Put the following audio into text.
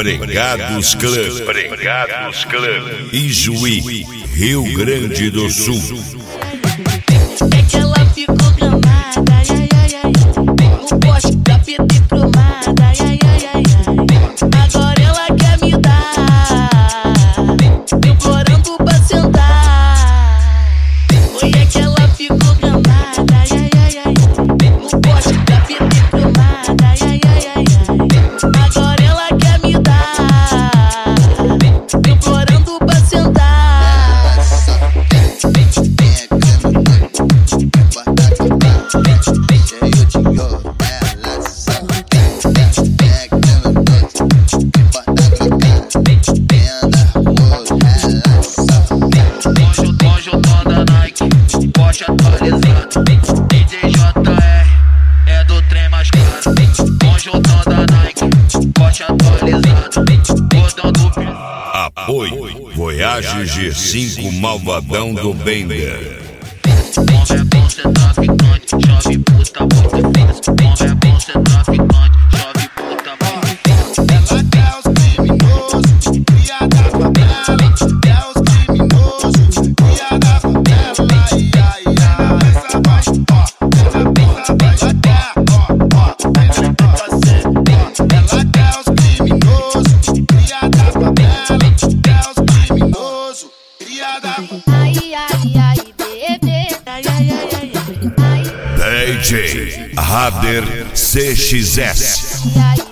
Pregados Clã, Ijuí, Rio Grande do Sul. É que ela ficou gramada, ai, ai, ai, no poste da fita cromada, ai, ai, ai, agora ela quer me dar, implorando pra sentar. Foi é que ela ficou gramada, ai, ai, ai, no poste da fita cromada, ai, ai, ai, agora ela quer me dar, implorando pra sentar. Conjuntão da Nike, Porsche atualizado. DJ JR é do trem mais caro. Conjuntão da Nike, Porsche atualizado. Botão do Apoio Voyage G5 Malvadão do Bender. Como é bom ser traficante, chove puta muito fina. Como é bom ser traficante, chove puta muito fina. Ela quer os criminosos, cria da favela. Quer os criminosos, cria da favela. Ai, ai, ai, essa vai, ó, essa vai, ela quer, ó, ela você, ó. Ela quer os criminosos, cria da favela. Quer os criminosos, cria da favela. Ai, ai, ai, bebê, ai, ai, ai, ai, ai, DJ Rader CXS. ai, ai.